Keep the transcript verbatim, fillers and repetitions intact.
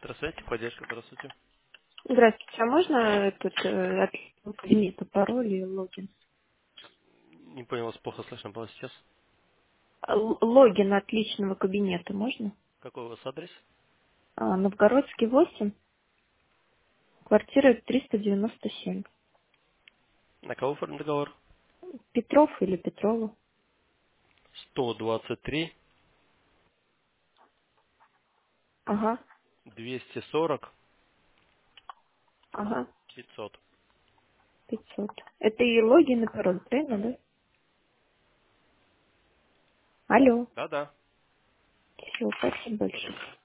Здравствуйте, поддержка, здравствуйте. Здравствуйте, а можно этот э, от кабинета пароль и логин? Не понял, вас плохо слышно было сейчас. Л- Логин от личного кабинета можно? Какой у вас адрес? А, Новгородский восемь, квартира триста девяносто семь. На кого оформлен договор? Петров или Петрова? сто двадцать три Ага, двести сорок ага, пятьсот. пятьсот. Это и логин, и пароль, правильно, да? Алло, Да-да. все, спасибо большое. Пожалуйста.